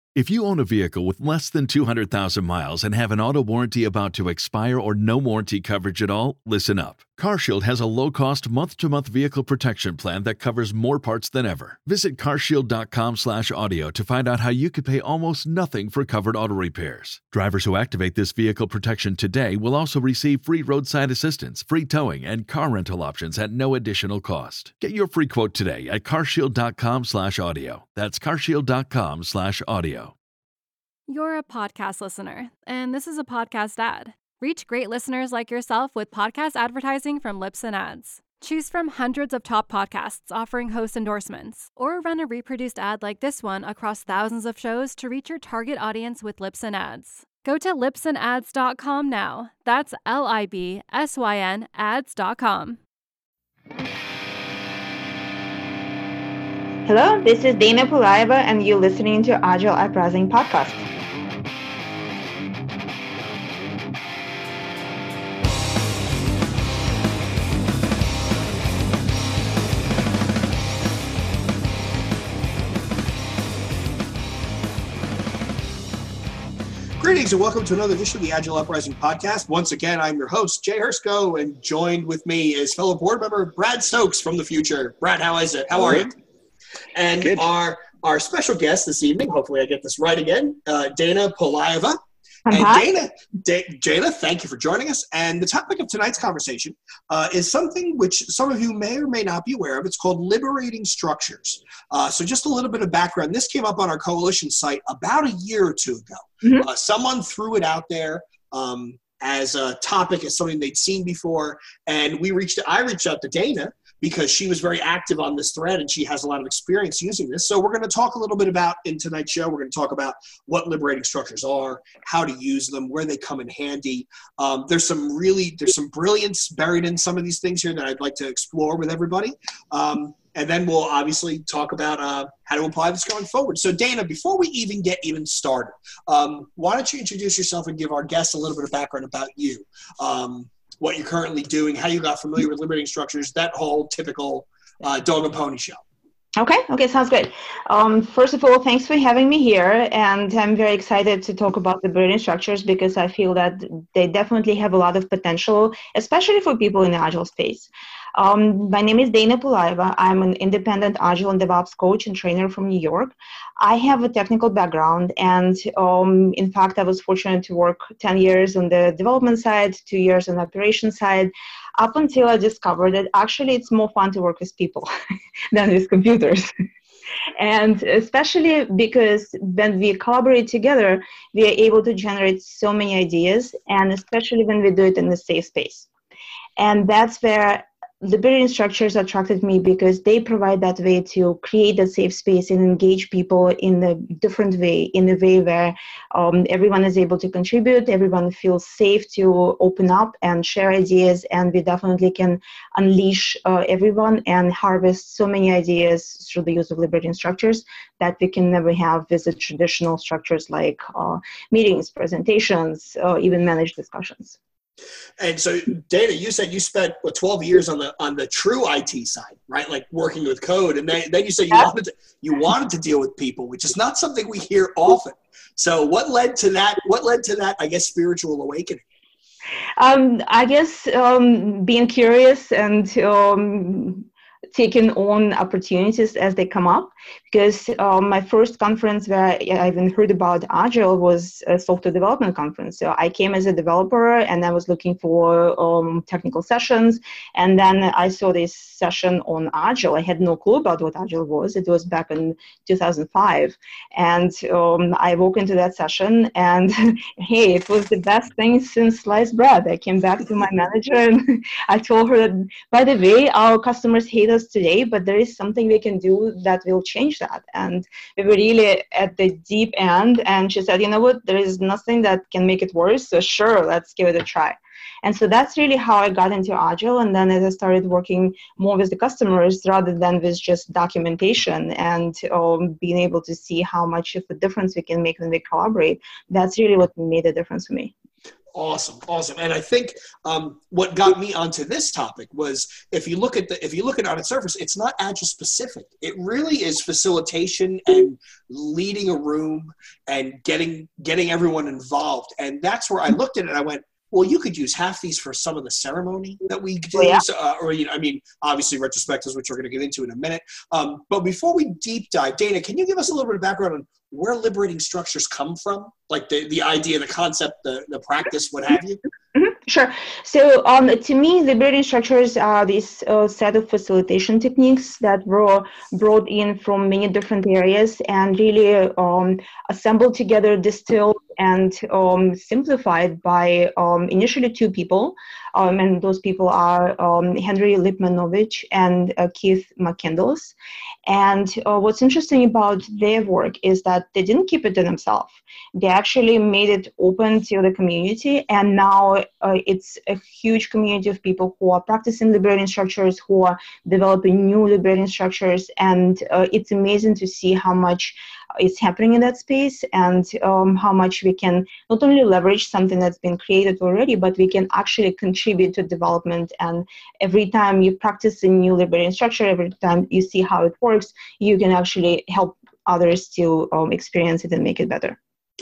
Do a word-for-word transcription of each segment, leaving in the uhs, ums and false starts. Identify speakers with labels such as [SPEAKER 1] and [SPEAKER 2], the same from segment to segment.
[SPEAKER 1] If you own a vehicle with less than two hundred thousand miles and have an auto warranty about to expire or no warranty coverage at all, listen up. CarShield has a low-cost month-to-month vehicle protection plan that covers more parts than ever. Visit carshield.com slash audio to find out how you could pay almost nothing for covered auto repairs. Drivers who activate this vehicle protection today will also receive free roadside assistance, free towing, and car rental options at no additional cost. Get your free quote today at carshield.com slash audio. That's carshield.com slash audio.
[SPEAKER 2] You're a podcast listener, and this is a podcast ad. Reach great listeners like yourself with podcast advertising from Libsyn Ads. Choose from hundreds of top podcasts offering host endorsements, or run a reproduced ad like this one across thousands of shows to reach your target audience with Libsyn Ads. Go to libsyn ads dot com now. That's L I B S Y N ads dot com.
[SPEAKER 3] Hello, this is Dana Pulaeva, and you're listening to Agile Uprising Podcast.
[SPEAKER 4] Greetings and welcome to another edition of the Agile Uprising Podcast. Once again, I'm your host, Jay Hersko, and joined with me is fellow board member Brad Stokes from the future. Brad, how is it? How are you? And Good. our our special guest this evening, hopefully I get this right again, uh, Dana Pulaeva. And Dana, D- Dana, thank you for joining us. And the topic of tonight's conversation uh, is something which some of you may or may not be aware of. It's called liberating structures. Uh, so just a little bit of background. This came up on our coalition site about a year or two ago. Mm-hmm. Uh, someone threw it out there um, as a topic, as something they'd seen before. And we reached. I reached out to Dana because she was very active on this thread and she has a lot of experience using this. So we're going to talk a little bit about, in tonight's show, we're going to talk about what liberating structures are, how to use them, where they come in handy. Um, there's some really, there's some brilliance buried in some of these things here that I'd like to explore with everybody. Um, and then we'll obviously talk about uh, how to apply this going forward. So Dana, before we even get even started, um, why don't you introduce yourself and give our guests a little bit of background about you? Um, what you're currently doing, how you got familiar with liberating structures, that whole typical uh, dog and pony show.
[SPEAKER 3] Okay, okay, sounds good. Um, first of all, thanks for having me here, and I'm very excited to talk about liberating structures because I feel that they definitely have a lot of potential, especially for people in the Agile space. Um, my name is Dana Pulaeva. I'm an independent Agile and DevOps coach and trainer from New York. I have a technical background, and um, in fact, I was fortunate to work ten years on the development side, two years on the operation side, up until I discovered that actually it's more fun to work with people than with computers. And especially because when we collaborate together, we are able to generate so many ideas, and especially when we do it in a safe space. And that's where liberating structures attracted me, because they provide that way to create a safe space and engage people in a different way, in a way where um, everyone is able to contribute, everyone feels safe to open up and share ideas, and we definitely can unleash uh, everyone and harvest so many ideas through the use of liberating structures that we can never have with the traditional structures like uh, meetings, presentations, uh, even managed discussions.
[SPEAKER 4] And so, Dana, you said you spent what, twelve years on the on the true I T side, right? Like working with code, and then, then you said you wanted to you wanted to deal with people, which is not something we hear often. So, what led to that? What led to that? I guess spiritual awakening.
[SPEAKER 3] Um, I guess um, being curious and um, taking on opportunities as they come up, because um, my first conference where I even heard about Agile was a software development conference. So I came as a developer and I was looking for um, technical sessions, and then I saw this session on Agile. I had no clue about what Agile was. It was back in two thousand five, and um, I walked into that session and hey, it was the best thing since sliced bread. I came back to my manager and I told her that, by the way, our customers hate us today, but there is something we can do that will change that. And we were really at the deep end, and she said, you know what, there is nothing that can make it worse, so sure, let's give it a try. And so that's really how I got into Agile. And then as I started working more with the customers rather than with just documentation and um, being able to see how much of a difference we can make when we collaborate, that's really what made a difference for me.
[SPEAKER 4] Awesome, awesome. And I think um, what got me onto this topic was if you look at the if you look at it on its surface, it's not Agile specific. It really is facilitation and leading a room and getting getting everyone involved. And that's where I looked at it and I went, well, you could use half these for some of the ceremony that we do,
[SPEAKER 3] yeah.
[SPEAKER 4] uh, or you know, I mean, obviously retrospectives, which we're going to get into in a minute. Um, but before we deep dive, Dana, can you give us a little bit of background on where liberating structures come from, like the the idea, the concept, the the practice, what have you?
[SPEAKER 3] Mm-hmm. Sure. So um, to me, liberating structures are this uh, set of facilitation techniques that were brought in from many different areas and really um, assembled together, distilled, and um, simplified by um, initially two people. Um, and those people are um, Henry Lipmanovich and uh, Keith McCandless. And uh, what's interesting about their work is that they didn't keep it to themselves. They actually made it open to the community, and now uh, it's a huge community of people who are practicing liberating structures, who are developing new liberating structures, and uh, it's amazing to see how much is happening in that space and um, how much we can not only leverage something that's been created already, but we can actually contribute to development. And every time you practice a new liberating structure, every time you see how it works, you can actually help others to um, experience it and make it better.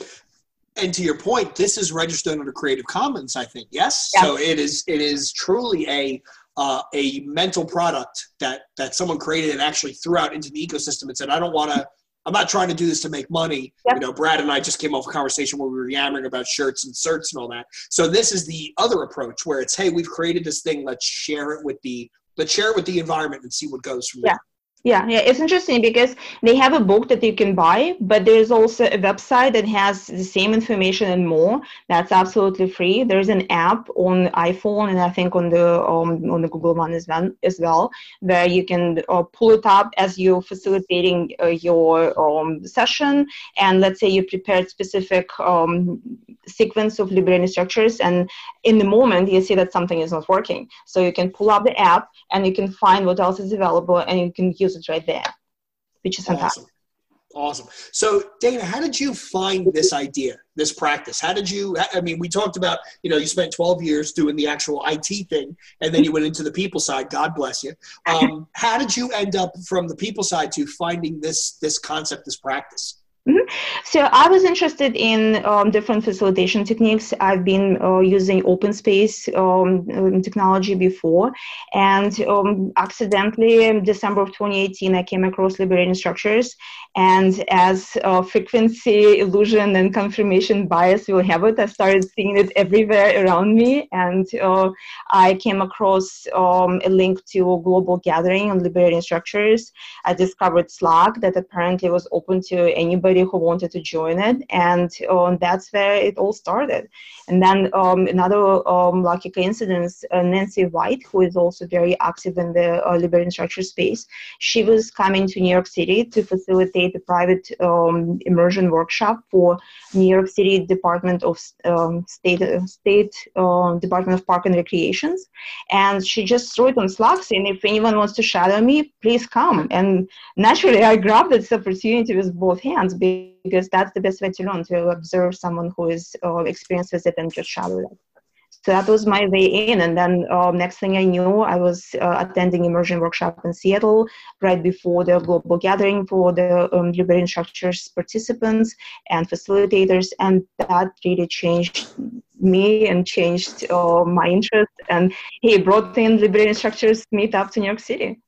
[SPEAKER 4] And to your point, this is registered under Creative Commons, I think. Yes.
[SPEAKER 3] Yeah.
[SPEAKER 4] So it is. It is truly a uh, a mental product that that someone created and actually threw out into the ecosystem and said, "I don't want to. I'm not trying to do this to make money." Yep. You know, Brad and I just came off a conversation where we were yammering about shirts and certs and all that. So this is the other approach where it's, "Hey, we've created this thing. Let's share it with the let's share it with the environment and see what goes from
[SPEAKER 3] yeah.
[SPEAKER 4] there."
[SPEAKER 3] Yeah, yeah, it's interesting because they have a book that you can buy, but there's also a website that has the same information and more. That's absolutely free. There's an app on iPhone and I think on the um, on the Google One as well, as well where you can uh, pull it up as you're facilitating uh, your um, session. And let's say you prepared specific um, sequence of liberating structures, and in the moment you see that something is not working. So you can pull up the app and you can find what else is available and you can use it right there, which is fantastic.
[SPEAKER 4] Awesome. Awesome. So Dana, how did you find this idea, this practice? How did you, I mean, we talked about, you know, you spent twelve years doing the actual I T thing and then you went into the people side. God bless you. Um, how did you end up from the people side to finding this, this concept, this practice?
[SPEAKER 3] Mm-hmm. So I was interested in um, different facilitation techniques. I've been uh, using open space um, technology before, and um, accidentally in December of twenty eighteen, I came across liberating structures. And as uh, frequency, illusion, and confirmation bias will have it, I started seeing it everywhere around me. And uh, I came across um, a link to a global gathering on liberating structures. I discovered Slack that apparently was open to anybody who wanted to join it, and um, that's where it all started. And then um, another um, lucky coincidence, uh, Nancy White, who is also very active in the uh, liberating structure space, she was coming to New York City to facilitate a private um, immersion workshop for New York City Department of um, State uh, State uh, Department of Park and Recreations, and she just threw it on Slack saying, if anyone wants to shadow me, please come. And naturally, I grabbed this opportunity with both hands, because that's the best way to learn, to observe someone who is uh, experienced with it and just shadow it. So that was my way in. And then uh, next thing I knew, I was uh, attending immersion workshop in Seattle right before the global gathering for the um, liberating structures participants and facilitators. And that really changed me and changed uh, my interest. And he brought in liberating structures meetup to New York City.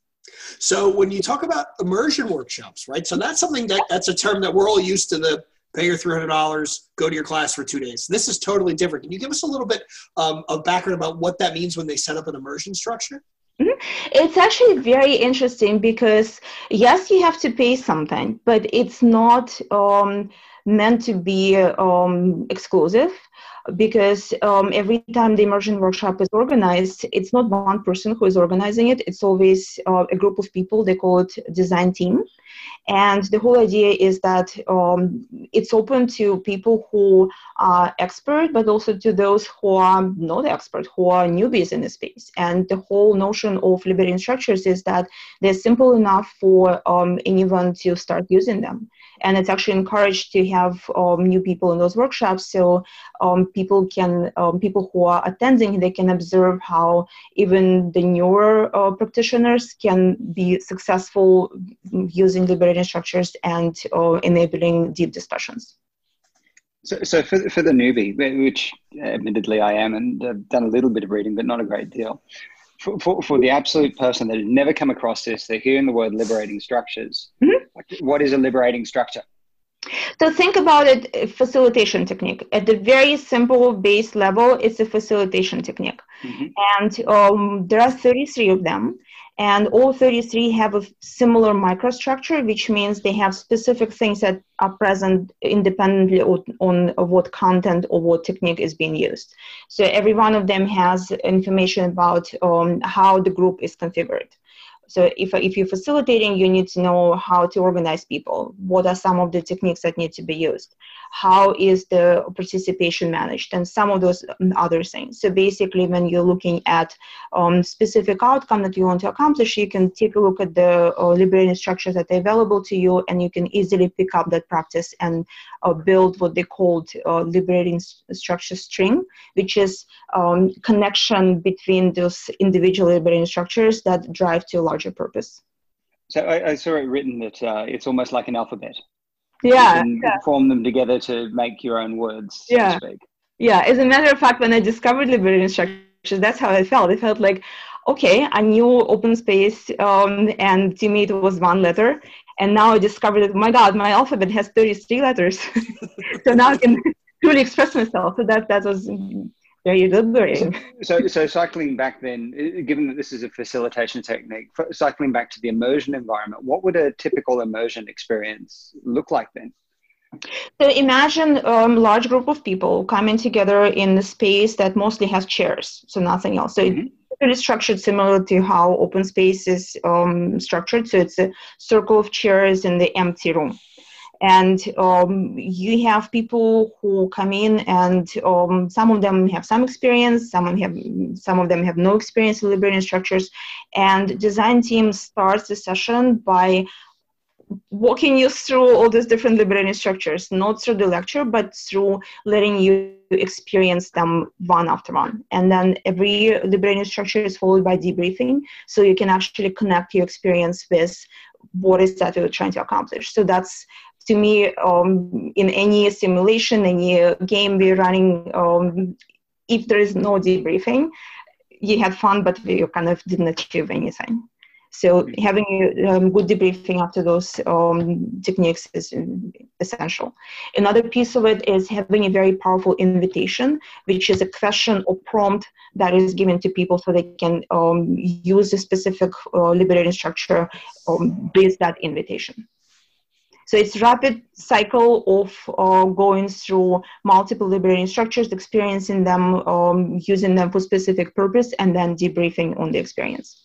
[SPEAKER 4] So when you talk about immersion workshops, right? So that's something that that's a term that we're all used to, the pay your three hundred dollars, go to your class for two days. This is totally different. Can you give us a little bit um, of background about what that means when they set up an immersion structure?
[SPEAKER 3] Mm-hmm. It's actually very interesting because, yes, you have to pay something, but it's not um, meant to be um, exclusive. Because um, every time the immersion workshop is organized, it's not one person who is organizing it. It's always uh, a group of people. They call it design team. And the whole idea is that um, it's open to people who are expert, but also to those who are not expert, who are newbies in the space. And the whole notion of liberating structures is that they're simple enough for um, anyone to start using them. And it's actually encouraged to have um, new people in those workshops, so um, people can, um, people who are attending, they can observe how even the newer uh, practitioners can be successful using liberating structures and uh, enabling deep discussions.
[SPEAKER 5] So, so for, for the newbie, which admittedly I am, and I've done a little bit of reading, but not a great deal, for, for, for the absolute person that has never come across this, they're hearing the word liberating structures. Mm-hmm. What is a liberating structure?
[SPEAKER 3] So think about it, a facilitation technique. At the very simple base level, it's a facilitation technique. Mm-hmm. And um, there are thirty-three of them. And all thirty-three have a similar microstructure, which means they have specific things that are present independently on, on what content or what technique is being used. So every one of them has information about um, how the group is configured. So if, if you're facilitating, you need to know how to organize people. What are some of the techniques that need to be used? How is the participation managed? And some of those other things. So basically, when you're looking at um, specific outcome that you want to accomplish, you can take a look at the uh, liberating structures that are available to you, and you can easily pick up that practice and uh, build what they called uh, liberating structure string, which is um, connection between those individual liberating structures that drive to a larger purpose.
[SPEAKER 5] So I, I saw it written that uh, it's almost like an alphabet.
[SPEAKER 3] Yeah,
[SPEAKER 5] you can
[SPEAKER 3] yeah.
[SPEAKER 5] form them together to make your own words, so
[SPEAKER 3] yeah.
[SPEAKER 5] to speak.
[SPEAKER 3] Yeah, as a matter of fact, when I discovered liberating structures, that's how I felt. It felt like, okay, I knew open space, um, and to me it was one letter. And now I discovered that, my God, my alphabet has thirty-three letters. So now I can truly express myself. So that, that was very liberating.
[SPEAKER 5] So, so cycling back then, given that this is a facilitation technique, cycling back to the immersion environment, what would a typical immersion experience look like then?
[SPEAKER 3] So imagine a um, large group of people coming together in a space that mostly has chairs, so nothing else. So mm-hmm. It's really structured similar to how open space is um, structured. So it's a circle of chairs in the empty room. And um, you have people who come in, and um, some of them have some experience, some have some of them have no experience in liberating structures. And design team starts the session by walking you through all these different liberating structures, not through the lecture, but through letting you experience them one after one. And then every liberating structure is followed by debriefing, so you can actually connect your experience with what is that you're trying to accomplish. So that's, to me, um, in any simulation, any game we're running, um, if there is no debriefing, you had fun, but you kind of didn't achieve anything. So having um, good debriefing after those um, techniques is essential. Another piece of it is having a very powerful invitation, which is a question or prompt that is given to people so they can um, use a specific uh, liberating structure um, with that invitation. So it's rapid cycle of uh, going through multiple liberating structures, experiencing them, um, using them for specific purpose, and then debriefing on the experience.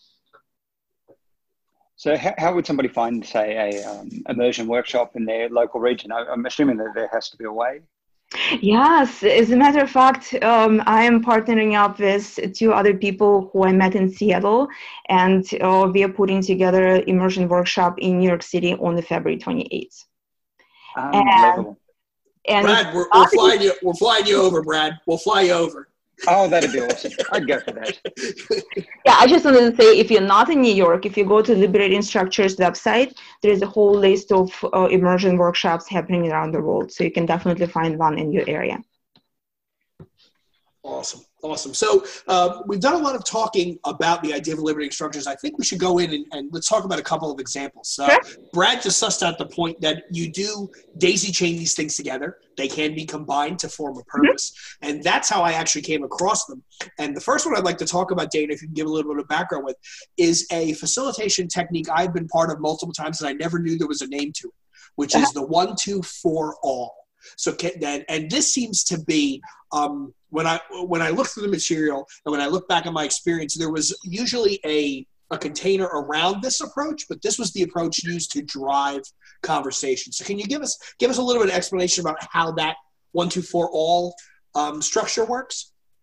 [SPEAKER 5] So how, how would somebody find, say, a um, immersion workshop in their local region? I, I'm assuming that there has to be a way.
[SPEAKER 3] Yes, as a matter of fact, um, I am partnering up with two other people who I met in Seattle, and uh, we are putting together an immersion workshop in New York City on the February twenty-eighth.
[SPEAKER 5] Um, and,
[SPEAKER 4] and Brad, we're, we're flying you. We're flying you over, Brad. We'll fly you over.
[SPEAKER 5] Oh, that'd be awesome. I'd go for that.
[SPEAKER 3] Yeah, I just wanted to say, if you're not in New York, if you go to Liberating Structures website, there is a whole list of uh, immersion workshops happening around the world. So you can definitely find one in your area.
[SPEAKER 4] Awesome. Awesome. So uh, we've done a lot of talking about the idea of liberating structures. I think we should go in and, and let's talk about a couple of examples. Uh, sure. Brad just sussed out the point that you do daisy chain these things together. They can be combined to form a purpose. Mm-hmm. And that's how I actually came across them. And the first one I'd like to talk about, Dana, if you can give a little bit of background with, is a facilitation technique I've been part of multiple times and I never knew there was a name to it, which is the one, two, four, all. So and, and this seems to be um, when I when I look through the material and when I look back at my experience, there was usually a a container around this approach, but this was the approach used to drive conversation. So can you give us give us a little bit of explanation about how that one, two, four, all um, structure works?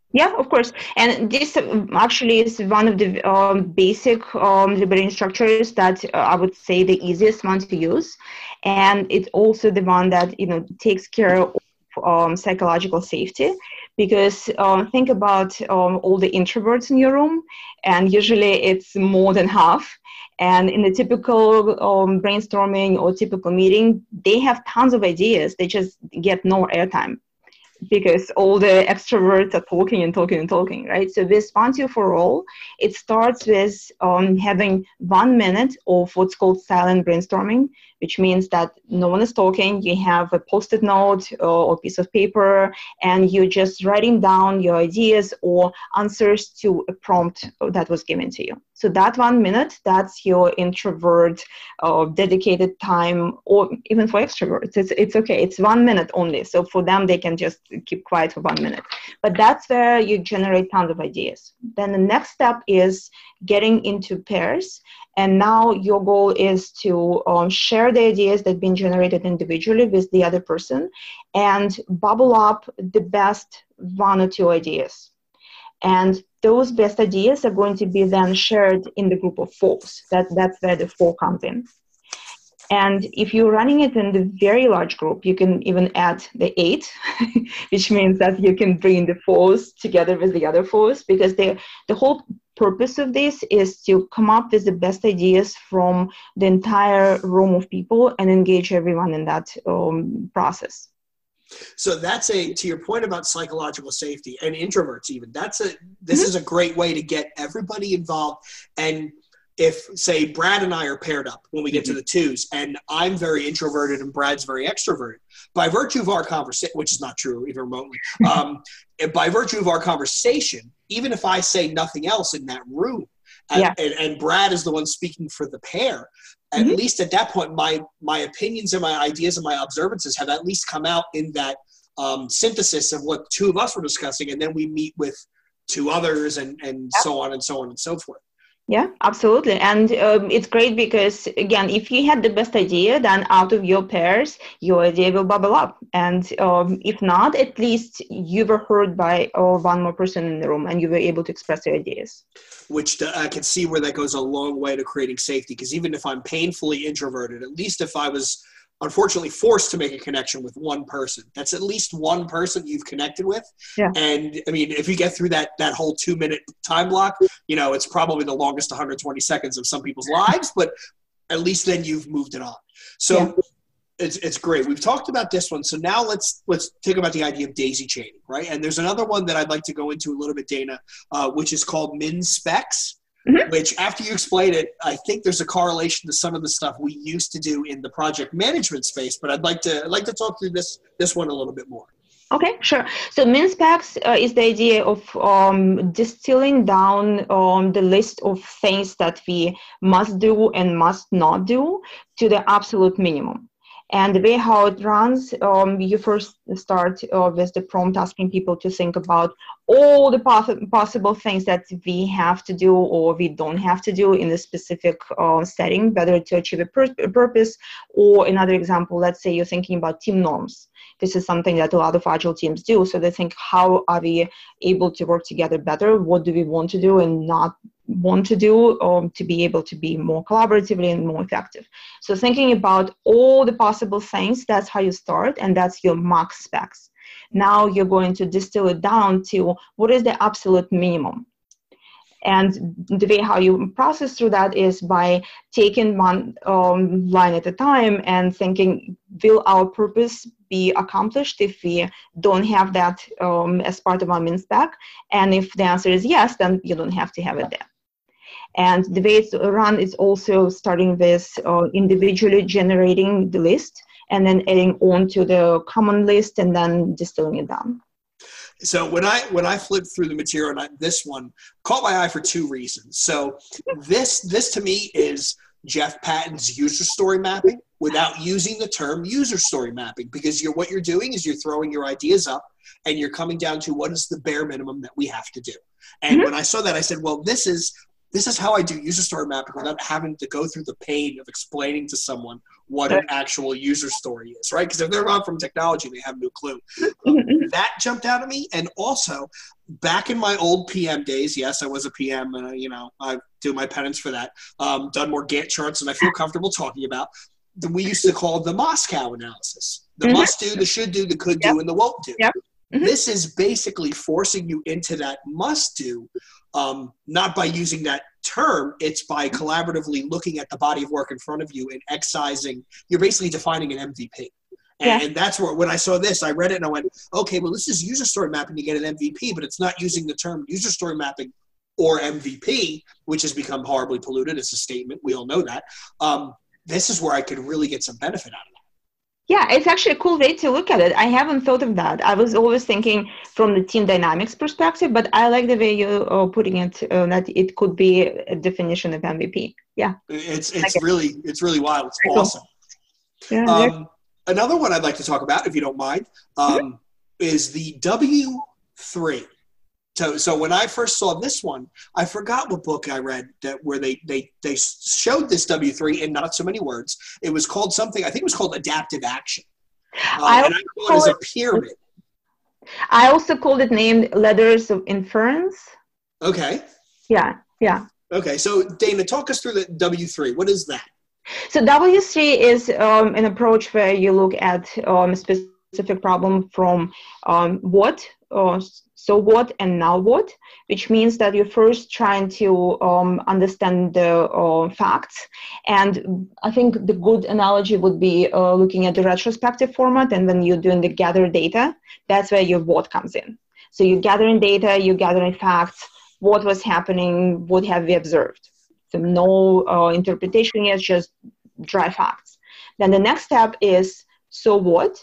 [SPEAKER 3] Yeah, of course. And this actually is one of the um, basic um, liberating structures that uh, I would say the easiest one to use. And it's also the one that, you know, takes care of um, psychological safety. Because uh, think about um, all the introverts in your room, and usually it's more than half. And in the typical um, brainstorming or typical meeting, they have tons of ideas. They just get no airtime, because all the extroverts are talking and talking and talking, right? So this One Two for All, it starts with um, having one minute of what's called silent brainstorming, which means that no one is talking. You have a post-it note or a piece of paper, and you're just writing down your ideas or answers to a prompt that was given to you. So that one minute, that's your introvert uh, dedicated time, or even for extroverts, it's, it's okay. It's one minute only. So for them, they can just keep quiet for one minute. But that's where you generate tons of ideas. Then the next step is getting into pairs. And now your goal is to um, share the ideas that have been generated individually with the other person and bubble up the best one or two ideas. And those best ideas are going to be then shared in the group of fours. That, that's where the four comes in. And if you're running it in the very large group, you can even add the eight, which means that you can bring the fours together with the other fours, because they, the whole purpose of this is to come up with the best ideas from the entire room of people and engage everyone in that um, process.
[SPEAKER 4] So that's a, to your point about psychological safety and introverts even, that's a, this mm-hmm. is a great way to get everybody involved. And if, say, Brad and I are paired up when we get mm-hmm. to the twos, and I'm very introverted and Brad's very extroverted, by virtue of our conversation, which is not true even remotely, um, by virtue of our conversation, even if I say nothing else in that room, and, yeah. and, and Brad is the one speaking for the pair, at mm-hmm. least at that point, my my opinions and my ideas and my observances have at least come out in that um, synthesis of what two of us were discussing, and then we meet with two others and, and yeah. so on and so on and so forth.
[SPEAKER 3] Yeah, absolutely. And um, it's great because, again, if you had the best idea, then out of your pairs, your idea will bubble up. And um, if not, at least you were heard by uh, one more person in the room and you were able to express your ideas.
[SPEAKER 4] Which I can see where that goes a long way to creating safety, because even if I'm painfully introverted, at least if I was unfortunately forced to make a connection with one person, that's at least one person you've connected with.
[SPEAKER 3] Yeah.
[SPEAKER 4] And I mean, if you get through that, that whole two minute time block, you know, it's probably the longest one hundred twenty seconds of some people's lives, but at least then you've moved it on. So yeah. it's, it's great. We've talked about this one. So now let's, let's think about the idea of daisy chaining, right? And there's another one that I'd like to go into a little bit, Dana, uh, which is called min specs. Mm-hmm. Which, after you explain it, I think there's a correlation to some of the stuff we used to do in the project management space. But I'd like to I'd like to talk through this this one a little bit more.
[SPEAKER 3] Okay, sure. So min specs uh, is the idea of um, distilling down um, the list of things that we must do and must not do to the absolute minimum. And the way how it runs, um, you first start uh, with the prompt asking people to think about all the poss- possible things that we have to do or we don't have to do in a specific uh, setting, whether to achieve a, pur- a purpose, or another example, let's say you're thinking about team norms. This is something that a lot of agile teams do. So they think, how are we able to work together better? What do we want to do and not want to do um, to be able to be more collaboratively and more effective? So thinking about all the possible things, that's how you start, and that's your max specs. Now you're going to distill it down to what is the absolute minimum. And the way how you process through that is by taking one um, line at a time and thinking, will our purpose be accomplished if we don't have that um, as part of our min spec? And if the answer is yes, then you don't have to have it there. And the way it's run is also starting with uh, individually generating the list and then adding on to the common list and then distilling it down.
[SPEAKER 4] So when I when I flipped through the material, and I, this one caught my eye for two reasons. So this this to me is Jeff Patton's user story mapping without using the term user story mapping, because you're what you're doing is you're throwing your ideas up and you're coming down to what is the bare minimum that we have to do. And mm-hmm. when I saw that, I said, well, this is This is how I do user story mapping without having to go through the pain of explaining to someone what an actual user story is, right? Because if they're not from technology, they have no clue. Um, that jumped out at me. And also, back in my old P M days, yes, I was a P M, and uh, you know, I do my penance for that. Um, done more Gantt charts than I feel comfortable talking about. We used to call the Moscow analysis: the mm-hmm. must do, the should do, the could yep. do, and the won't do.
[SPEAKER 3] Yep. Mm-hmm.
[SPEAKER 4] This is basically forcing you into that must do, um, not by using that term. It's by collaboratively looking at the body of work in front of you and excising. You're basically defining an M V P. And, yeah. and that's where, when I saw this, I read it and I went, okay, well, this is user story mapping to get an M V P, but it's not using the term user story mapping or M V P, which has become horribly polluted. It's a statement. We all know that. Um, this is where I could really get some benefit out of that.
[SPEAKER 3] Yeah, it's actually a cool way to look at it. I haven't thought of that. I was always thinking from the team dynamics perspective, but I like the way you're putting it, uh, that it could be a definition of M V P. Yeah.
[SPEAKER 4] It's it's really it's really wild. It's awesome.
[SPEAKER 3] Yeah,
[SPEAKER 4] um, another one I'd like to talk about, if you don't mind, um, is the W three. So, so when I first saw this one, I forgot what book I read that where they they they showed this W three in not so many words. It was called something. I think it was called adaptive action, uh,
[SPEAKER 3] I
[SPEAKER 4] and I call it as a pyramid.
[SPEAKER 3] I also called it named ladders of inference.
[SPEAKER 4] Okay.
[SPEAKER 3] Yeah. Yeah.
[SPEAKER 4] Okay. So Dana, talk us through the W three. What is that?
[SPEAKER 3] So W three is um, an approach where you look at um, a specific problem from um, what. Uh, so what and now what, which means that you're first trying to um, understand the uh, facts. And I think the good analogy would be uh, looking at the retrospective format, and when you're doing the gather data, that's where your what comes in. So you're gathering data, you're gathering facts, what was happening, what have we observed. So no uh, interpretation yet, just dry facts. Then the next step is, so what?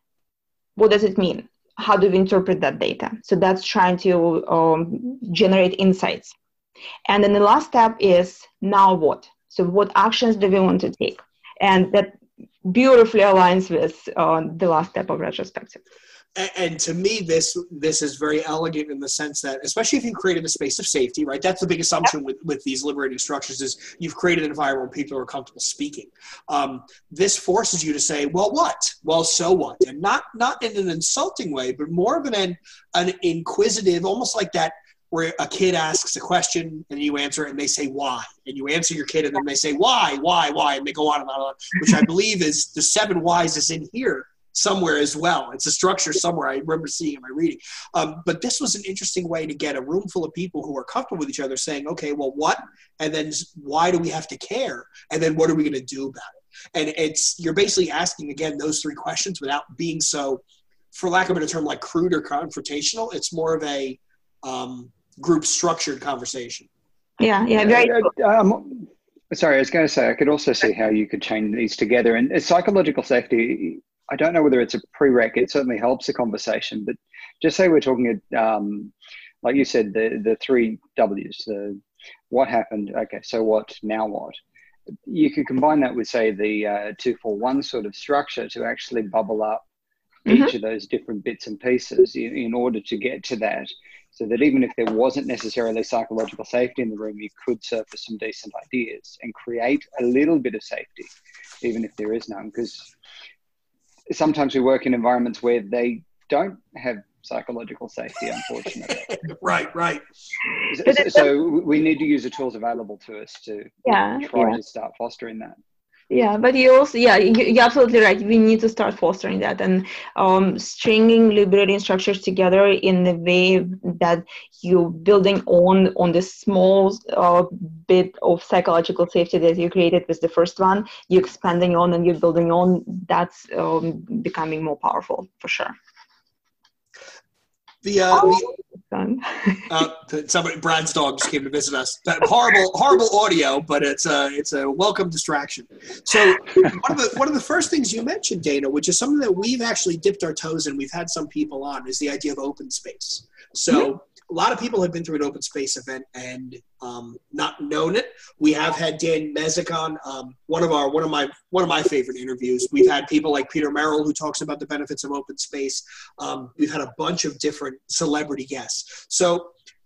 [SPEAKER 3] What does it mean? How do we interpret that data? So that's trying to um, generate insights. And then the last step is, now what? So what actions do we want to take? And that beautifully aligns with uh, the last step of retrospective.
[SPEAKER 4] And, and to me, this this is very elegant in the sense that, especially if you've created a space of safety, right? That's the big assumption with, with these liberating structures is you've created an environment where people are comfortable speaking. Um, this forces you to say, well, what? Well, so what? And not not in an insulting way, but more of an, an inquisitive, almost like that, where a kid asks a question and you answer it and they say why, and you answer your kid and then they say why, why, why, and they go on and on and on, which I believe is the seven whys is in here somewhere as well. It's a structure somewhere I remember seeing in my reading. Um, but this was an interesting way to get a room full of people who are comfortable with each other saying, okay, well, what? And then why do we have to care? And then what are we going to do about it? And it's, you're basically asking, again, those three questions without being so, for lack of a better term, like crude or confrontational. It's more of a um, group structured conversation.
[SPEAKER 3] Yeah, yeah, very
[SPEAKER 5] uh, um, sorry, I was going to say, I could also see how you could chain these together. And uh, psychological safety, I don't know whether it's a prereq. It certainly helps the conversation. But just say we're talking, um, like you said, the the three W's, the what happened, okay, so what, now what? You could combine that with, say, the uh, two four one sort of structure to actually bubble up mm-hmm. each of those different bits and pieces in, in order to get to that. So that even if there wasn't necessarily psychological safety in the room, you could surface some decent ideas and create a little bit of safety, even if there is none. Because sometimes we work in environments where they don't have psychological safety, unfortunately.
[SPEAKER 4] Right, right.
[SPEAKER 5] So, so we need to use the tools available to us to
[SPEAKER 3] yeah,
[SPEAKER 5] try
[SPEAKER 3] yeah.
[SPEAKER 5] to start fostering that.
[SPEAKER 3] Yeah, but you also, yeah, you're absolutely right. We need to start fostering that and um, stringing liberating structures together in the way that you're building on on this small uh, bit of psychological safety that you created with the first one. You're expanding on and you're building on. That's um, becoming more powerful for sure.
[SPEAKER 4] The, uh,
[SPEAKER 3] oh,
[SPEAKER 4] the uh, somebody, Brad's dog just came to visit us. That horrible, horrible audio, but it's a it's a welcome distraction. So one of the one of the first things you mentioned, Dana, which is something that we've actually dipped our toes in, we've had some people on, is the idea of open space. So mm-hmm. a lot of people have been through an open space event and um, not known it. We have had Dan Mezek on, um, one of our one of my one of my favorite interviews. We've had people like Peter Merrill who talks about the benefits of open space. Um, we've had a bunch of different celebrity guests. So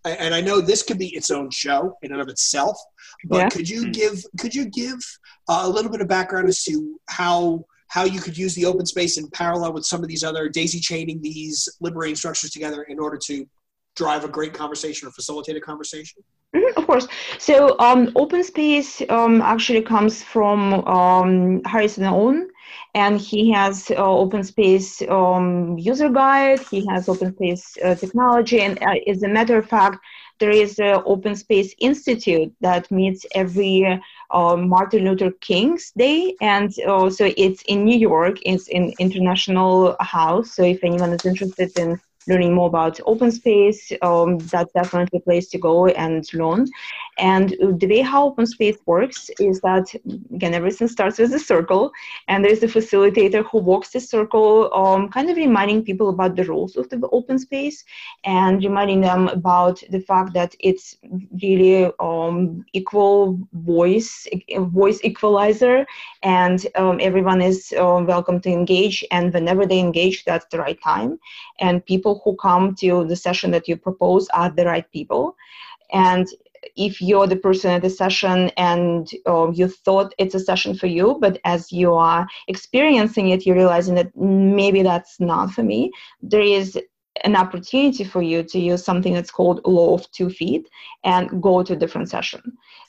[SPEAKER 4] and I know this could be its own show in and of itself, but
[SPEAKER 3] Yeah.
[SPEAKER 4] could you give could you give uh, a little bit of background as to how how you could use the open space in parallel with some of these other daisy chaining these liberating structures together in order to drive a great conversation or facilitate a conversation?
[SPEAKER 3] Mhm, of course. So um, open space um, actually comes from um, Harrison Owen, and he has uh, open space um, user guide. He has open space uh, technology, and uh, as a matter of fact, there is an open space institute that meets every uh, Martin Luther King's Day, and also it's in New York. It's in International House. So if anyone is interested in learning more about open space, um, that's definitely a place to go and learn. And the way how open space works is that, again, everything starts with a circle, and there's a facilitator who walks the circle, um, kind of reminding people about the rules of the open space and reminding them about the fact that it's really um, equal voice, voice equalizer, and um, everyone is uh, welcome to engage, and whenever they engage, that's the right time. And people who come to the session that you propose are the right people. And if you're the person at the session and uh, you thought it's a session for you, but as you are experiencing it, you're realizing that maybe that's not for me, there is an opportunity for you to use something that's called law of two feet and go to a different session.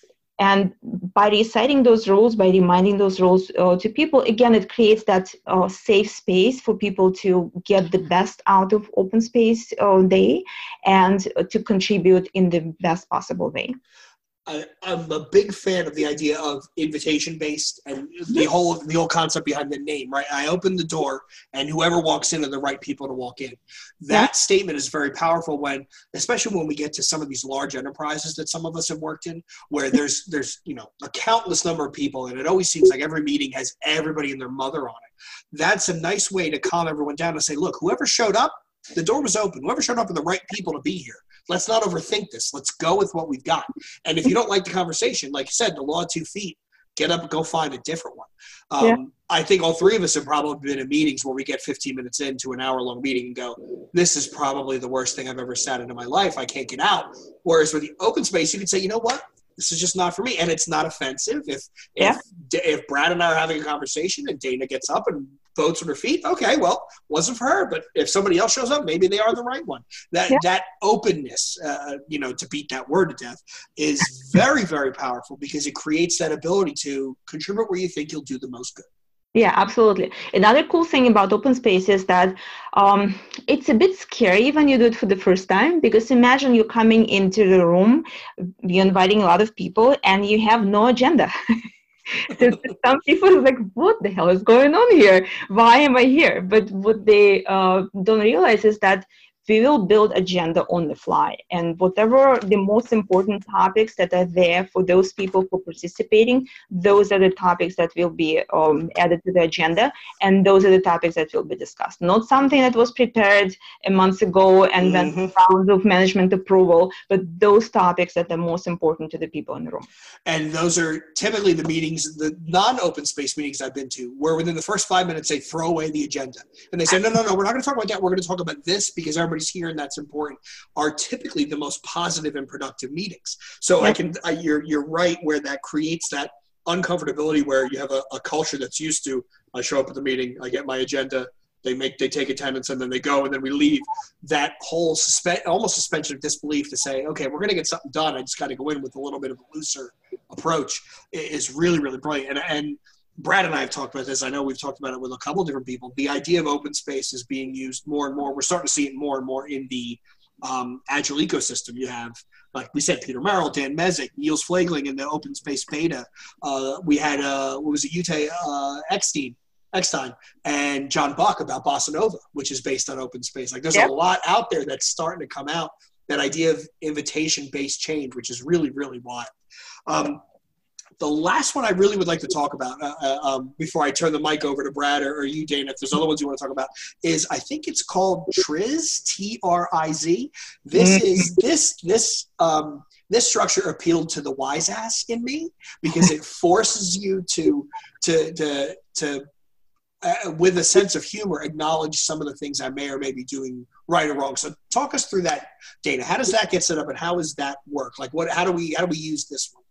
[SPEAKER 3] And by reciting those rules, by reminding those rules uh, to people, again, it creates that uh, safe space for people to get the best out of open space all day and uh, to contribute in the best possible way.
[SPEAKER 4] I, I'm a big fan of the idea of invitation-based and the whole the whole concept behind the name, right? I open the door, and whoever walks in are the right people to walk in. That yeah. statement is very powerful when, especially when we get to some of these large enterprises that some of us have worked in, where there's there's you know a countless number of people, and it always seems like every meeting has everybody and their mother on it. That's a nice way to calm everyone down and say, look, whoever showed up, the door was open. Whoever showed up are the right people to be here. Let's not overthink this. Let's go with what we've got. And if you don't like the conversation, like you said, the law of two feet, get up and go find a different one. Um, yeah. I think all three of us have probably been in meetings where we get fifteen minutes into an hour-long meeting and go, this is probably the worst thing I've ever sat in in my life. I can't get out. Whereas with the open space, you can say, you know what? This is just not for me. And it's not offensive. If, yeah. if, if Brad and I are having a conversation and Dana gets up and votes with her feet, okay, well, wasn't for her. But if somebody else shows up, maybe they are the right one. That yeah. that openness, uh, you know, to beat that word to death is very, very powerful because it creates that ability to contribute where you think you'll do the most good.
[SPEAKER 3] Yeah, absolutely. Another cool thing about open space is that um, it's a bit scary when you do it for the first time, because imagine you're coming into the room, you're inviting a lot of people, and you have no agenda. Some people are like, what the hell is going on here? Why am I here? But what they uh, don't realize is that we will build agenda on the fly, and whatever the most important topics that are there for those people who are participating, those are the topics that will be um, added to the agenda, and those are the topics that will be discussed. Not something that was prepared a month ago and mm-hmm. went rounds of management approval, but those topics that are most important to the people in the room.
[SPEAKER 4] And those are typically the meetings, the non-open space meetings I've been to, where within the first five minutes they throw away the agenda. And they say, no, no, no, we're not going to talk about that. We're going to talk about this because everybody's here and that's important, are typically the most positive and productive meetings. So yeah. I can, I, you're, you're right where that creates that uncomfortability where you have a, a culture that's used to, I show up at the meeting, I get my agenda, they make, they take attendance and then they go and then we leave. That whole suspe- almost suspension of disbelief to say, okay, we're going to get something done. I just got to go in with a little bit of a looser approach is really, really brilliant. And, and Brad and I have talked about this. I know we've talked about it with a couple of different people. The idea of open space is being used more and more. We're starting to see it more and more in the um, Agile ecosystem. You have, like we said, Peter Merrill, Dan Mezek, Niels Flagling in the open space beta. Uh, we had, uh, what was it, Ute uh, Eckstein, Eckstein and John Buck about Bossa Nova, which is based on open space. Like there's yep. a lot out there that's starting to come out, that idea of invitation-based change, which is really, really wild. Um, The last one I really would like to talk about uh, uh, um, before I turn the mic over to Brad or, or you, Dana, if there's other ones you want to talk about, is I think it's called Triz, T R I Z. This is this this um, this structure appealed to the wise ass in me because it forces you to to to to uh, with a sense of humor, acknowledge some of the things I may or may be doing right or wrong. So talk us through that, Dana. How does that get set up, and how does that work? Like, what? How do we how do we use this one?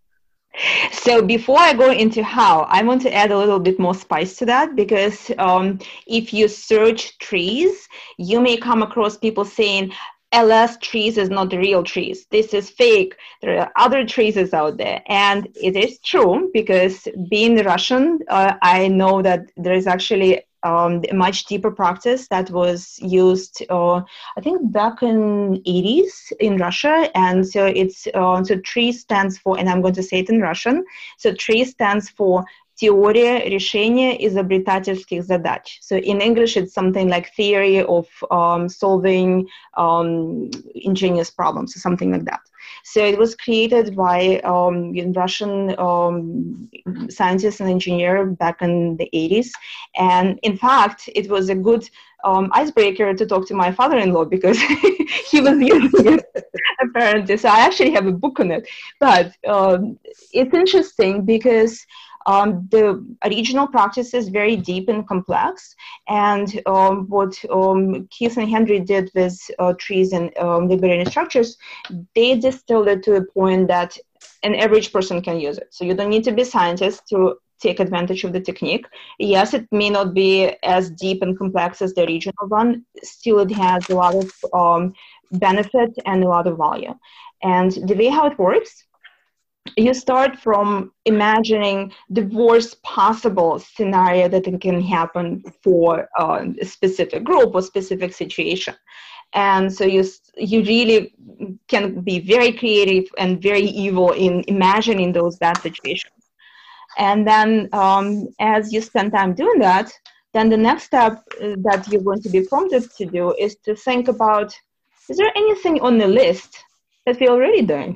[SPEAKER 3] So before I go into how, I want to add a little bit more spice to that, because um, if you search trees, you may come across people saying, L S trees is not the real trees. This is fake. There are other trees out there. And it is true, because being Russian, uh, I know that there is actually um, a much deeper practice that was used, uh, I think, back in eighties in Russia. And so it's, uh, so tree stands for, and I'm going to say it in Russian. So tree stands for Теория решения изобретательских задач. So in English, it's something like theory of um, solving um, ingenious problems, or something like that. So it was created by um, Russian um, scientist and engineer back in the eighties. And in fact, it was a good um, icebreaker to talk to my father-in-law, because he was using it, apparently. So I actually have a book on it. But um, it's interesting because Um, the original practice is very deep and complex, and um, what um, Keith and Henry did with uh, trees and um, liberating structures, they distilled it to a point that an average person can use it. So you don't need to be a scientist to take advantage of the technique. Yes, it may not be as deep and complex as the original one. Still, it has a lot of um, benefit and a lot of value. And the way how it works, you start from imagining the worst possible scenario that it can happen for uh, a specific group or specific situation. And so you you really can be very creative and very evil in imagining those bad situations. And then um, as you spend time doing that, then the next step that you're going to be prompted to do is to think about, is there anything on the list that we're already doing?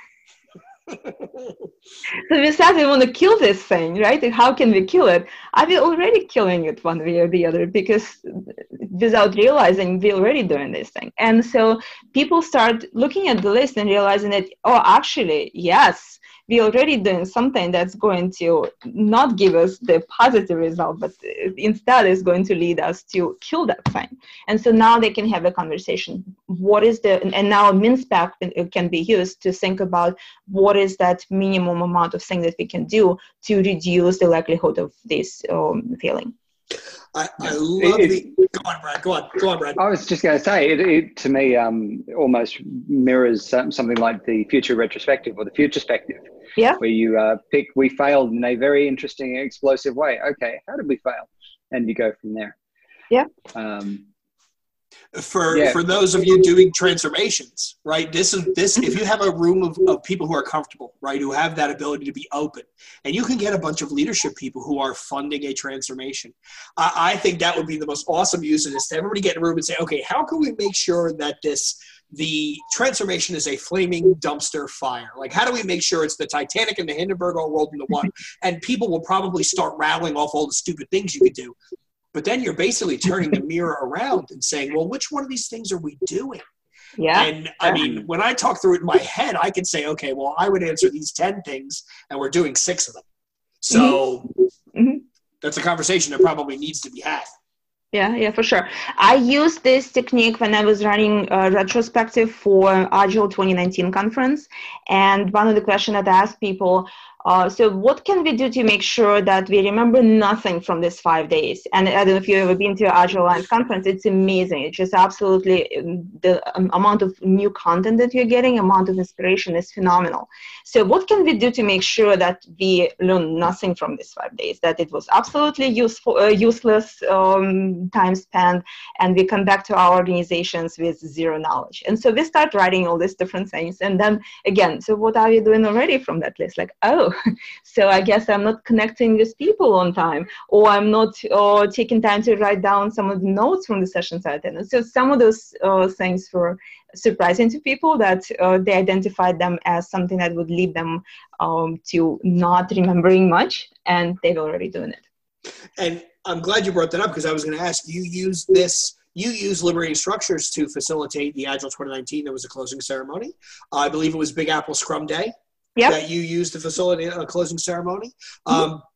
[SPEAKER 3] So we said we want to kill this thing, right? And how can we kill it? Are we already killing it one way or the other? Because without realizing, we're already doing this thing. And so people start looking at the list and realizing that, oh, actually, yes, we're already doing something that's going to not give us the positive result, but instead is going to lead us to kill that thing. And so now they can have a conversation. What is the, and now MinSpec can be used to think about what is that minimum amount of thing that we can do to reduce the likelihood of this um, failing.
[SPEAKER 4] I, I love the, go on, Brad, go on, go on, Brad.
[SPEAKER 5] I was just going to say, it, it to me um, almost mirrors something like the future retrospective or the futurespective.
[SPEAKER 3] Yeah.
[SPEAKER 5] Where you uh, pick, we failed in a very interesting, explosive way. Okay, how did we fail? And you go from there.
[SPEAKER 3] Yeah.
[SPEAKER 5] Um,
[SPEAKER 4] for
[SPEAKER 5] yeah.
[SPEAKER 4] for those of you doing transformations, right? This is this. If you have a room of, of people who are comfortable, right, who have that ability to be open, and you can get a bunch of leadership people who are funding a transformation, I, I think that would be the most awesome use of this. To everybody get in a room and say, okay, how can we make sure that this the transformation is a flaming dumpster fire? Like, how do we make sure it's the Titanic and the Hindenburg all rolled into one? And people will probably start rattling off all the stupid things you could do. But then you're basically turning the mirror around and saying, well, which one of these things are we doing?
[SPEAKER 3] Yeah.
[SPEAKER 4] And I mean, when I talk through it in my head, I can say, okay, well, I would answer these ten things, and we're doing six of them. So mm-hmm. that's a conversation that probably needs to be had.
[SPEAKER 3] Yeah, yeah, for sure. I used this technique when I was running a retrospective for Agile twenty nineteen conference. And one of the questions that I asked people, uh, so what can we do to make sure that we remember nothing from these five days? And I don't know if you've ever been to Agile Alliance conference. It's amazing. It's just absolutely, the um, amount of new content that you're getting, amount of inspiration is phenomenal. So what can we do to make sure that we learn nothing from these five days, that it was absolutely useful, uh, useless um, time spent, and we come back to our organizations with zero knowledge? And so we start writing all these different things. And then again, so what are you doing already from that list? Like, oh, so I guess I'm not connecting with people on time, or I'm not uh, taking time to write down some of the notes from the sessions I attended. So some of those uh, things were surprising to people, that uh, they identified them as something that would lead them um, to not remembering much, and they're already doing it.
[SPEAKER 4] And I'm glad you brought that up, because I was going to ask, you use this, you use Liberating Structures to facilitate the Agile twenty nineteen. There was a closing ceremony. Uh, I believe it was Big Apple Scrum Day. Yep. That you used to facilitate a closing ceremony. Um,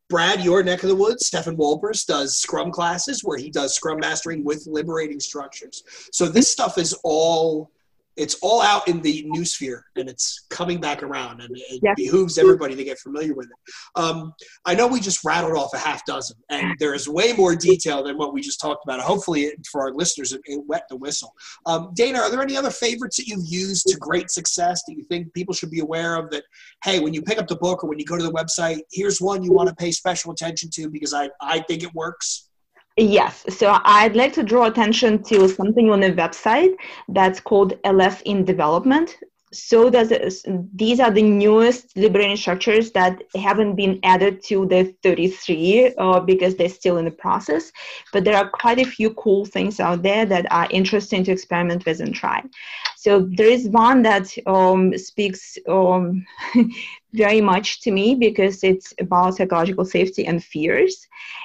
[SPEAKER 4] Brad, your neck of the woods, Stefan Wolpers does Scrum classes where he does Scrum Mastering with liberating structures. So this stuff is all, it's all out in the new sphere, and it's coming back around, and it
[SPEAKER 3] Yeah.
[SPEAKER 4] behooves everybody to get familiar with it. Um, I know we just rattled off a half dozen, and there is way more detail than what we just talked about. Hopefully, it, for our listeners, it, it wet the whistle. Um, Dana, are there any other favorites that you've used to great success that you think people should be aware of that, hey, when you pick up the book or when you go to the website, here's one you want to pay special attention to because I, I think it works?
[SPEAKER 3] Yes, so I'd like to draw attention to something on the website that's called L S in Development. So does it, these are the newest liberating structures that haven't been added to the thirty-three uh, because they're still in the process. But there are quite a few cool things out there that are interesting to experiment with and try. So there is one that um, speaks um, very much to me because it's about psychological safety and fears.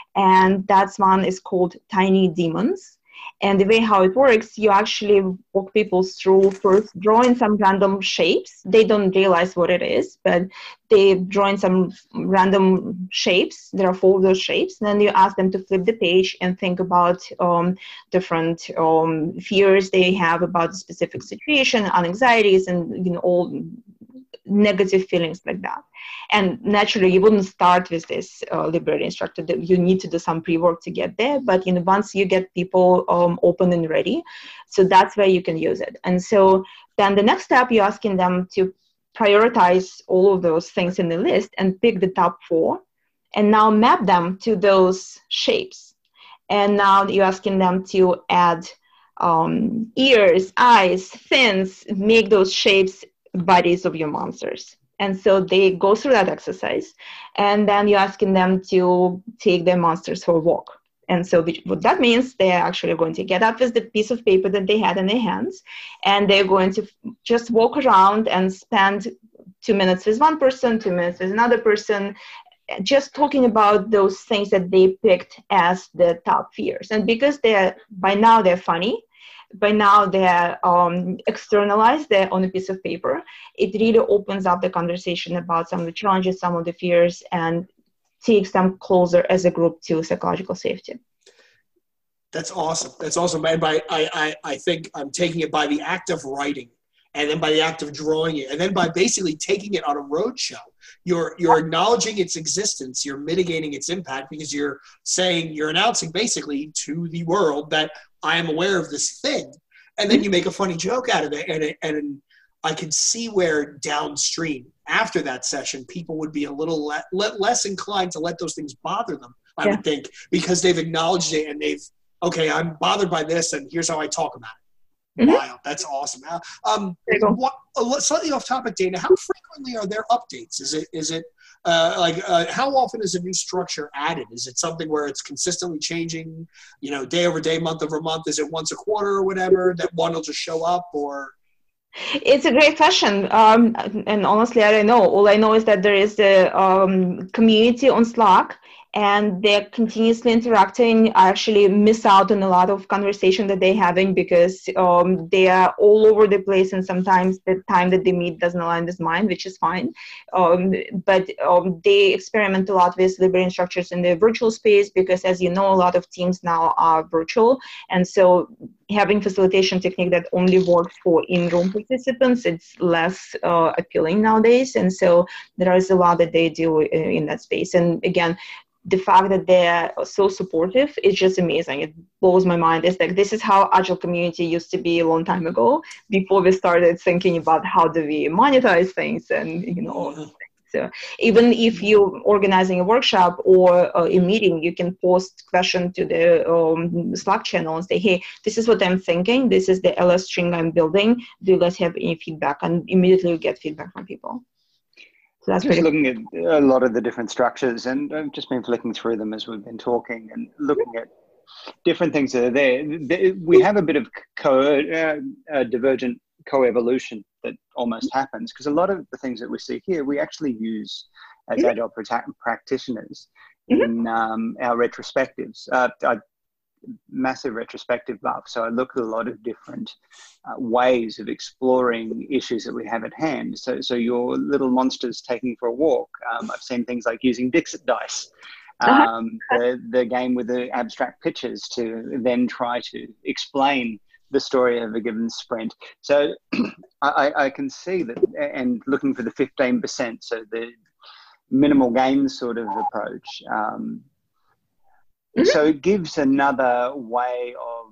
[SPEAKER 3] And that's one is called Tiny Demons. And the way how it works, you actually walk people through first drawing some random shapes. They don't realize what it is, but they draw in some random shapes. There are four of those shapes. And then you ask them to flip the page and think about um, different um, fears they have about a specific situation, anxieties, and you know all negative feelings like that. And naturally, you wouldn't start with this uh, liberating structure. You need to do some pre-work to get there. But you know, once you get people um, open and ready, so that's where you can use it. And so then the next step, you're asking them to prioritize all of those things in the list and pick the top four, and now map them to those shapes. And now you're asking them to add um, ears, eyes, fins, make those shapes bodies of your monsters. And so they go through that exercise, and then you're asking them to take their monsters for a walk. And so what that means, they're actually going to get up with the piece of paper that they had in their hands, and they're going to just walk around and spend two minutes with one person, two minutes with another person, just talking about those things that they picked as the top fears. And because they're, by now they're funny, by now they're um, externalized, they're on a piece of paper, it really opens up the conversation about some of the challenges, some of the fears, and takes them closer as a group to psychological safety.
[SPEAKER 4] That's awesome. That's awesome. And by, I, I, I think I'm taking it by the act of writing, and then by the act of drawing it, and then by basically taking it on a roadshow. You're, you're acknowledging its existence, you're mitigating its impact, because you're saying, you're announcing basically to the world that I am aware of this thing. And then you make a funny joke out of it. And, it, and I can see where downstream, after that session, people would be a little le- le- less inclined to let those things bother them, I yeah. would think, because they've acknowledged it and they've, okay, I'm bothered by this, and here's how I talk about it. Mm-hmm. Wow, that's awesome. Um, what, uh, slightly off topic, Dana, how frequently are there updates? Is it, is it uh, like, uh, how often is a new structure added? Is it something where it's consistently changing, you know, day over day, month over month? Is it once a quarter or whatever that one will just show up, or?
[SPEAKER 3] It's a great question. Um, and honestly, I don't know. All I know is that there is a um, community on Slack, and they're continuously interacting. I actually miss out on a lot of conversation that they're having because um, they are all over the place, and sometimes the time that they meet doesn't align with mine, which is fine. Um, but um, they experiment a lot with liberating structures in the virtual space because, as you know, a lot of teams now are virtual. And so having facilitation technique that only works for in-room participants, it's less uh, appealing nowadays. And so there is a lot that they do in, in that space. And again, the fact that they're so supportive is just amazing. It blows my mind. It's like, this is how Agile community used to be a long time ago, before we started thinking about how do we monetize things and, you know, all those things. So even if you're organizing a workshop or uh, a meeting, you can post question to the um, Slack channel and say, hey, this is what I'm thinking. This is the L S string I'm building. Do you guys have any feedback? And immediately you get feedback from people. So that's
[SPEAKER 5] just
[SPEAKER 3] pretty
[SPEAKER 5] looking cool. at a lot of the different structures, and I've just been flicking through them as we've been talking and looking at different things that are there. We have a bit of co- uh, uh, divergent co-evolution that almost happens, because a lot of the things that we see here, we actually use as mm-hmm. Agile practitioners mm-hmm. in um, our retrospectives. Uh, I massive retrospective buff, so I look at a lot of different uh, ways of exploring issues that we have at hand. So, so your little monsters taking for a walk. Um, I've seen things like using Dixit dice, um, the the game with the abstract pictures to then try to explain the story of a given sprint. So I, I can see that, and looking for the fifteen percent, so the minimal gains sort of approach. Um, mm-hmm. So it gives another way of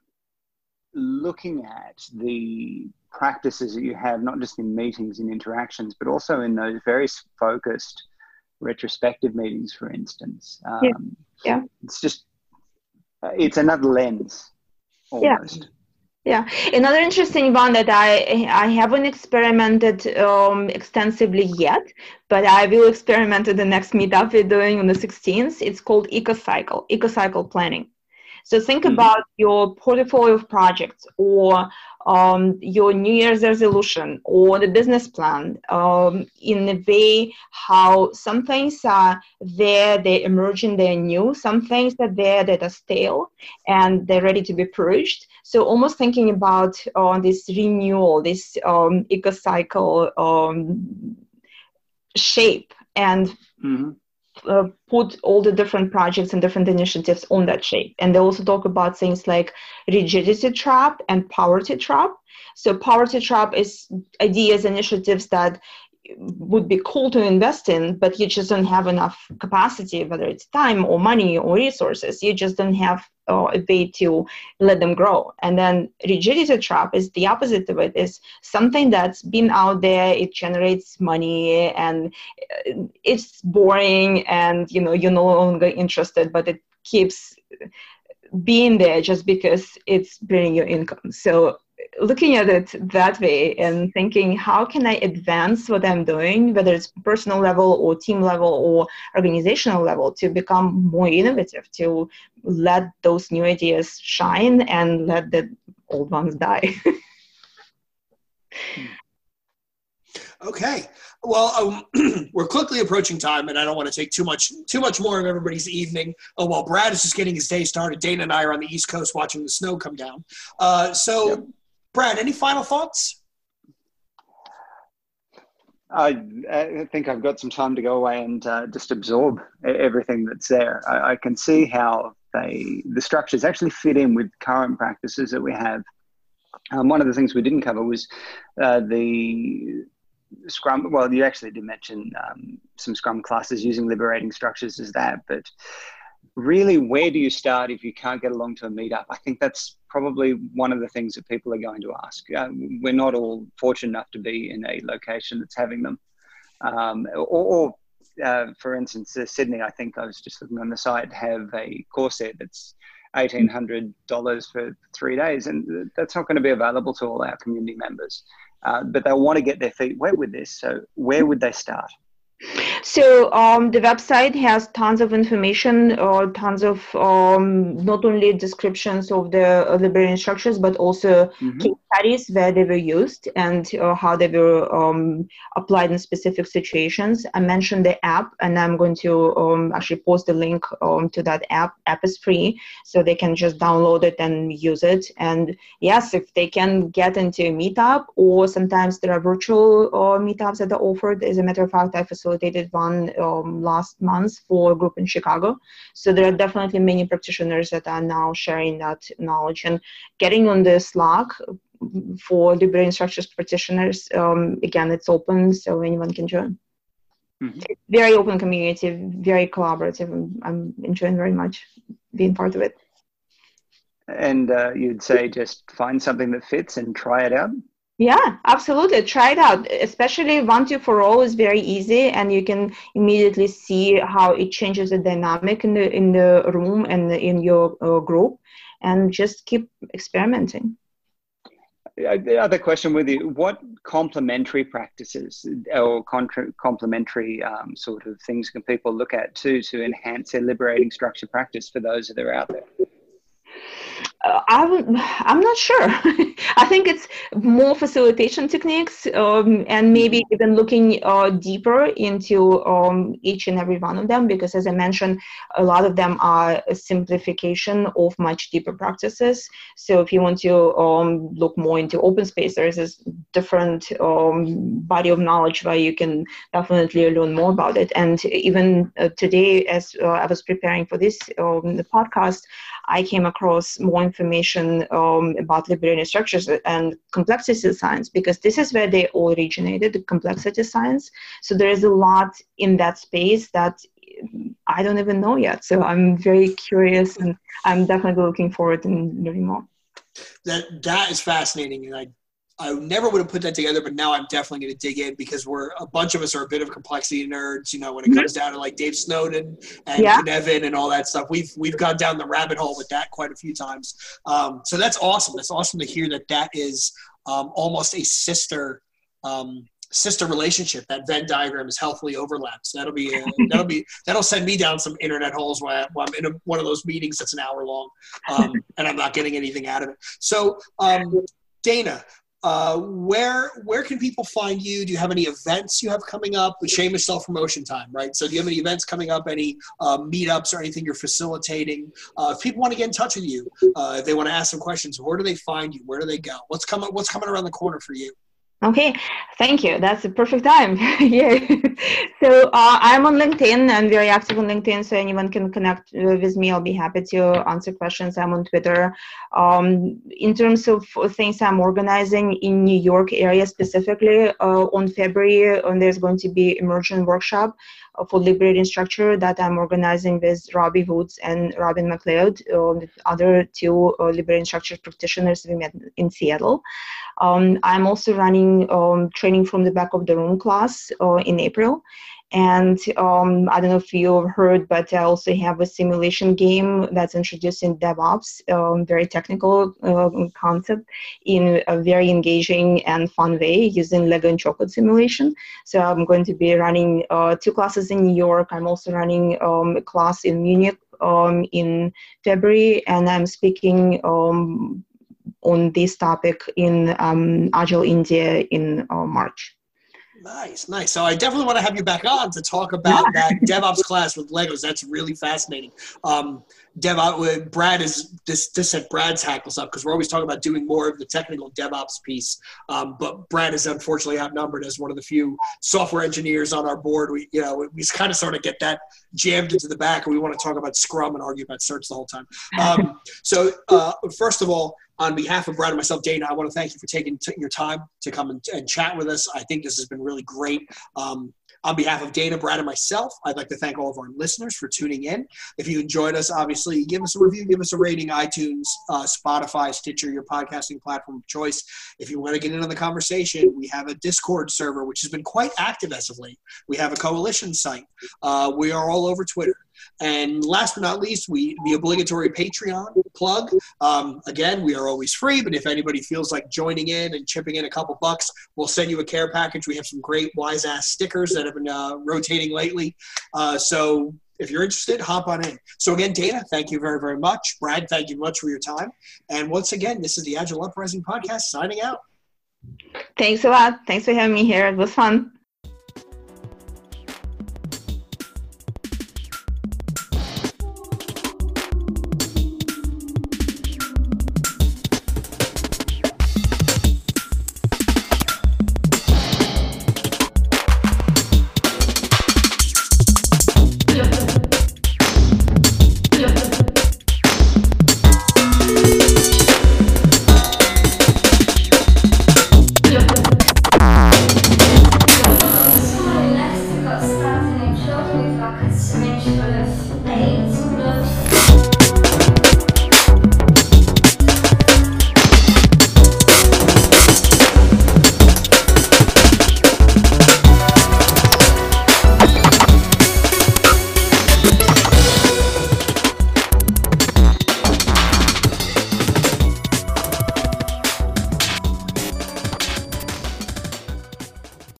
[SPEAKER 5] looking at the practices that you have, not just in meetings and interactions, but also in those very focused retrospective meetings, for instance. Um,
[SPEAKER 3] yeah. yeah.
[SPEAKER 5] It's just, it's another lens almost.
[SPEAKER 3] Yeah. Yeah, another interesting one that I I haven't experimented um, extensively yet, but I will experiment at the next meetup we're doing on the sixteenth. It's called EcoCycle, EcoCycle planning. So think mm-hmm. about your portfolio of projects, or um, your New Year's resolution, or the business plan, um, in a way how some things are there, they're emerging, they're new, some things are there that are stale and they're ready to be purged. So almost thinking about uh, this renewal, this um, EcoCycle um, shape, and mm-hmm. Uh, put all the different projects and different initiatives on that shape. And they also talk about things like rigidity trap and poverty trap. So poverty trap is ideas, initiatives that would be cool to invest in, but you just don't have enough capacity, whether it's time or money or resources. You just don't have uh, a way to let them grow. And then rigidity trap is the opposite of it, is something that's been out there, it generates money, and it's boring, and you know, you're no longer interested, but it keeps being there just because it's bringing you income. So looking at it that way and thinking, how can I advance what I'm doing, whether it's personal level or team level or organizational level, to become more innovative, to let those new ideas shine and let the old ones die.
[SPEAKER 4] Okay. Well, um, we're quickly approaching time, and I don't want to take too much too much more of everybody's evening. Oh, while Brad is just getting his day started, Dana and I are on the East Coast watching the snow come down. Uh, so, yep. Brad, any final thoughts?
[SPEAKER 5] I, I think I've got some time to go away and uh, just absorb everything that's there. I, I can see how they the structures actually fit in with current practices that we have. Um, one of the things we didn't cover was uh, the Scrum. Well, you actually did mention um, some Scrum classes using liberating structures as that, but really, where do you start if you can't get along to a meetup? I think that's probably one of the things that people are going to ask. Uh, we're not all fortunate enough to be in a location that's having them. Um, or, or uh, for instance, uh, Sydney, I think I was just looking on the site, have a course there that's eighteen hundred dollars for three days. And that's not going to be available to all our community members. Uh, but they'll want to get their feet wet with this. So where would they start?
[SPEAKER 3] So um, the website has tons of information, or uh, tons of um, not only descriptions of the uh, liberating structures, but also mm-hmm. case studies where they were used and uh, how they were um, applied in specific situations. I mentioned the app, and I'm going to um, actually post the link um, to that app. App is free, so they can just download it and use it. And yes, if they can get into a meetup, or sometimes there are virtual uh, meetups that are offered. As a matter of fact, I facilitated one um, last month for a group in Chicago. So there are definitely many practitioners that are now sharing that knowledge and getting on the Slack for liberating structures practitioners. Um, again, it's open, so anyone can join. Mm-hmm. Very open community, very collaborative. I'm, I'm enjoying very much being part of it.
[SPEAKER 5] And uh, you'd say just find something that fits and try it out?
[SPEAKER 3] Yeah, absolutely. Try it out. Especially one two for all is very easy, and you can immediately see how it changes the dynamic in the in the room and in your uh, group, and just keep experimenting.
[SPEAKER 5] The other question with you: what complementary practices or contra- complementary um, sort of things can people look at too to enhance their liberating structure practice for those that are out there?
[SPEAKER 3] Uh, I would, I'm not sure. I think it's more facilitation techniques, um, and maybe even looking uh, deeper into um, each and every one of them, because as I mentioned, a lot of them are a simplification of much deeper practices. So if you want to um, look more into open space, there's this different um, body of knowledge where you can definitely learn more about it. And even uh, today, as uh, I was preparing for this um, the podcast, I came across more information um, about liberating structures and complexity science, because this is where they all originated, the complexity science. So there is a lot in that space that I don't even know yet. So I'm very curious, and I'm definitely looking forward to learning more.
[SPEAKER 4] That that is fascinating, and I I never would have put that together, but now I'm definitely going to dig in, because we're a bunch of us are a bit of complexity nerds, you know, when it mm-hmm. comes down to like Dave Snowden and yeah. Evan and all that stuff. We've we've gone down the rabbit hole with that quite a few times. Um, so that's awesome. That's awesome to hear that that is um, almost a sister um, sister relationship. That Venn diagram is healthily overlapped. So that'll be a, that'll be that'll send me down some internet holes while, while I'm in a, one of those meetings that's an hour long, um, and I'm not getting anything out of it. So um, Dana. Uh, where where can people find you? Do you have any events you have coming up? Shameless self-promotion time, right? So do you have any events coming up, any uh, meetups or anything you're facilitating? Uh, if people want to get in touch with you, uh, if they want to ask some questions, where do they find you? Where do they go? What's coming, what's coming around the corner for you?
[SPEAKER 3] Okay, thank you. That's the perfect time. Yeah. So uh, I'm on LinkedIn. I'm very active on LinkedIn, so anyone can connect with me. I'll be happy to answer questions. I'm on Twitter. Um, in terms of things I'm organizing in New York area specifically, uh, on February, uh, there's going to be immersion workshop for liberating structure that I'm organizing with Robbie Woods and Robin McLeod, uh, the other two uh, liberating structure practitioners we met in Seattle. Um, I'm also running um, training from the back of the room class uh, in April. And um, I don't know if you've heard, but I also have a simulation game that's introduced in DevOps, um, very technical uh, concept in a very engaging and fun way using Lego and chocolate simulation. So I'm going to be running uh, two classes in New York. I'm also running um, a class in Munich um, in February, and I'm speaking um, on this topic in um, Agile India in uh, March.
[SPEAKER 4] Nice, nice. So I definitely want to have you back on to talk about that DevOps class with Legos. That's really fascinating. Um, DevOps, Brad is this. This set Brad's hackles up, because we're always talking about doing more of the technical DevOps piece. Um, but Brad is unfortunately outnumbered as one of the few software engineers on our board. We, you know, we kind of sort of get that jammed into the back, and we want to talk about Scrum and argue about certs the whole time. Um, so uh, first of all, on behalf of Brad and myself, Dana, I want to thank you for taking t- your time to come and, and chat with us. I think this has been really great. Um, on behalf of Dana, Brad, and myself, I'd like to thank all of our listeners for tuning in. If you enjoyed us, obviously, give us a review, give us a rating, iTunes, uh, Spotify, Stitcher, your podcasting platform of choice. If you want to get in on the conversation, we have a Discord server, which has been quite active as of late. We have a coalition site. Uh, we are all over Twitter. And last but not least, we the obligatory Patreon plug. Um, again, we are always free, but if anybody feels like joining in and chipping in a couple bucks, we'll send you a care package. We have some great wise-ass stickers that have been uh, rotating lately. Uh, so if you're interested, hop on in. So again, Dana, thank you very, very much. Brad, thank you much for your time. And once again, this is the Agile Uprising Podcast signing out.
[SPEAKER 3] Thanks a lot. Thanks for having me here. It was fun.
[SPEAKER 6] Mensch, voll Pain.